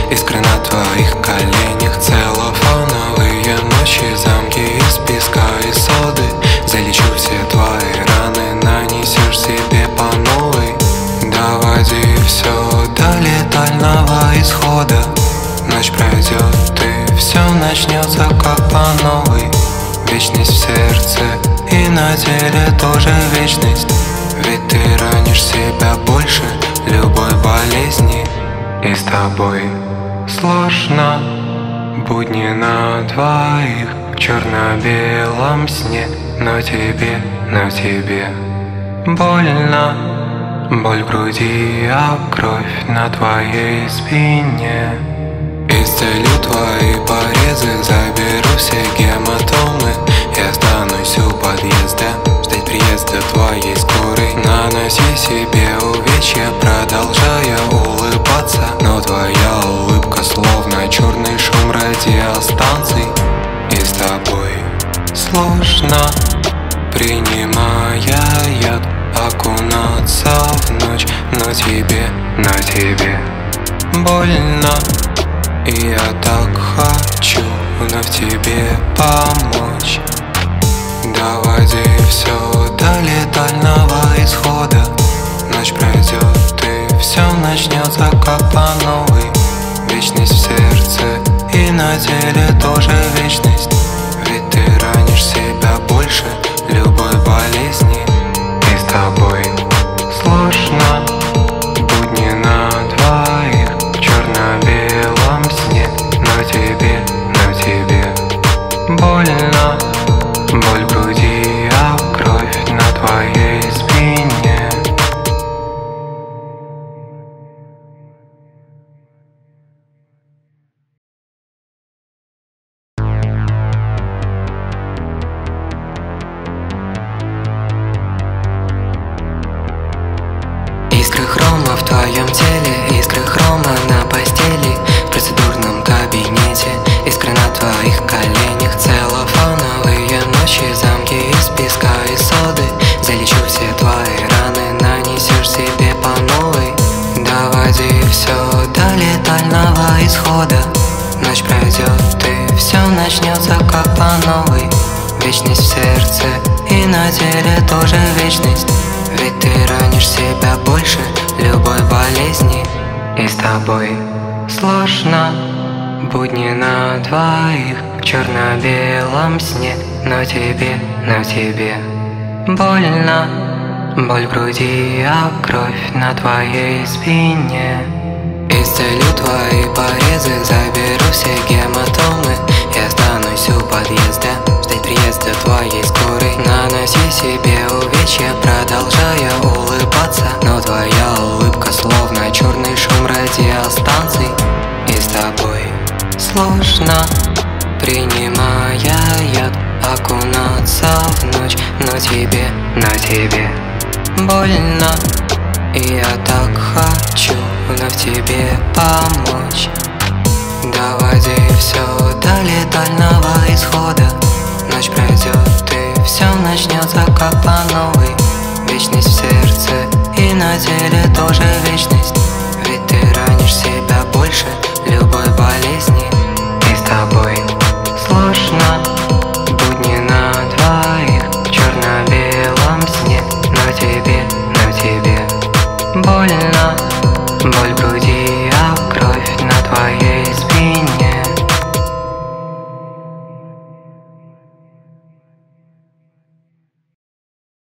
Искры на твоих коленях, целлофановые ночи, замки из песка и соды. Залечу все твои раны, нанесешь себе по новой. Доводи все до летального исхода. Ночь пройдет, и все начнется как по новой. Вечность в сердце и на теле тоже вечность. Ведь ты ранишь себя больше любой болезни. И с тобой сложно, будни на двоих в черно-белом сне. Но тебе больно, боль в груди, а кровь на твоей спине. Исцелю твои порезы, заберу все гематомы. Я останусь у подъезда, ждать приезда твоей скорой. Наноси себе увечья, продолжая улыбаться. Но твоя улыбка словно черный шум радиостанций. И с тобой сложно, принимая яд, окунаться в ночь. Но тебе больно. И я так хочу вновь тебе помочь. Доводи все до летального исхода. Ночь пройдет, и все начнется как по новой. Вечность в сердце и на теле тоже вечность. Ведь ты ранишь себя больше любой болезни. И с тобой сложно, будни на двоих в черно-белом сне. Но тебе больно, боль в груди, а кровь на твоей спине. Искры хрома в твоем теле, искры хрома на постели, в процедурном кабинете. Искры на твоих коленях, целлофановые ночи, замки из песка и соды. Залечу все твои раны, нанесешь себе по новой. Доводи все до летального исхода. Ночь пройдет, и все начнется как по новой. Вечность в сердце и на теле тоже вечность. Ведь ты ранишь себя больше любой болезни. И с тобой сложно, будни на двоих в черно-белом сне. Но тебе больно, боль в груди, а кровь на твоей спине. Исцелю твои порезы, заберу все гематомы. Я останусь у подъезда, ждать приезда твоей скорой. Наноси себе увечья, продолжая улыбаться. Но твоя улыбка словно черный шум радиостанций. И с тобой сложно, принимая яд, окунаться в ночь. Но тебе больно. И я так хочу вновь тебе помочь. Доводи все до летального исхода. Ночь пройдет, и все начнется как по новой. Вечность в сердце и на теле тоже вечность. Ведь ты ранишь себя больше любой болезни. И с тобой сложно, будни на двоих в черно-белом сне. Но тебе больно, боль